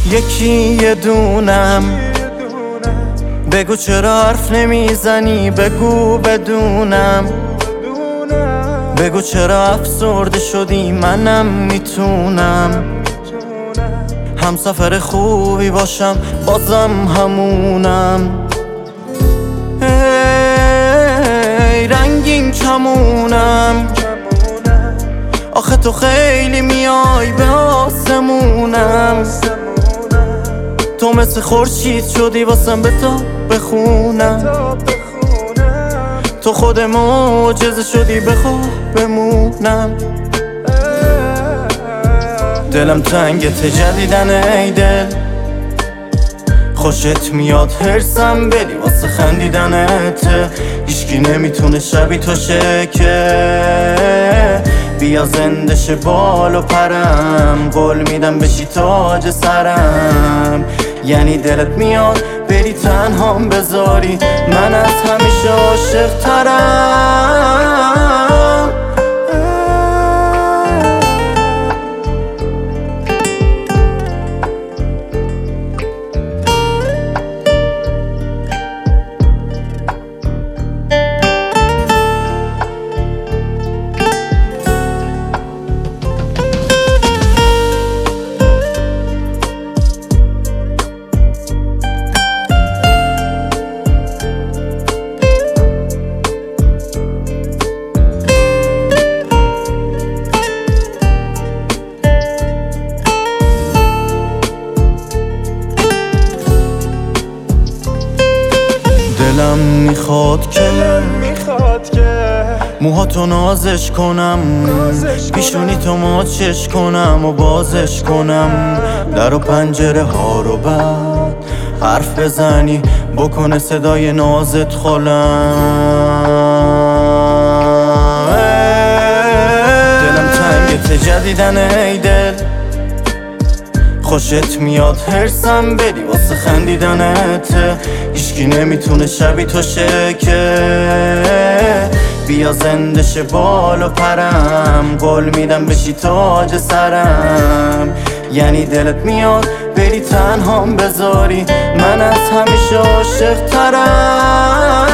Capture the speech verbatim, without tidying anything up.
یکی یه دونم. بگو چرا حرف نمیزنی، بگو بدونم. بگو چرا افسرده شدی، منم میتونم همسفر خوبی باشم، بازم همونم. ای رنگین کمونم، آخه تو خیلی میای به آسمونم. تو مثل خورشید شدی واسم به تا بخونم. تو خود معجزه شدی بخواه بمونم. دلم تنگت جدیدن ای دل، خوشت میاد هرسم بدی واسه خندیدنت. هیچکی نمیتونه شبی تو که بیا زنده شه بال و پرم. قول میدم بشی تاج سرم. یعنی دلت میاد بری تنهام بذاری، من از همیشه عاشق ترم. دلم میخواد که موهاتو نازش کنم، پیشونی تو ماچش کنم و بازش کنم. در و پنجره ها رو بعد حرف بزنی، بکنه صدای نازت خالم. دلم تنگت جدیدن ای دل، خوشت میاد هرسم بدی واسه خندیدنت. هیچکی نمیتونه شبی تو که بیا زنده شه بال و پرم. قول میدم بشی تاج سرم. یعنی دلت میاد بری تنهام بذاری، من از همیشه عاشق ترم.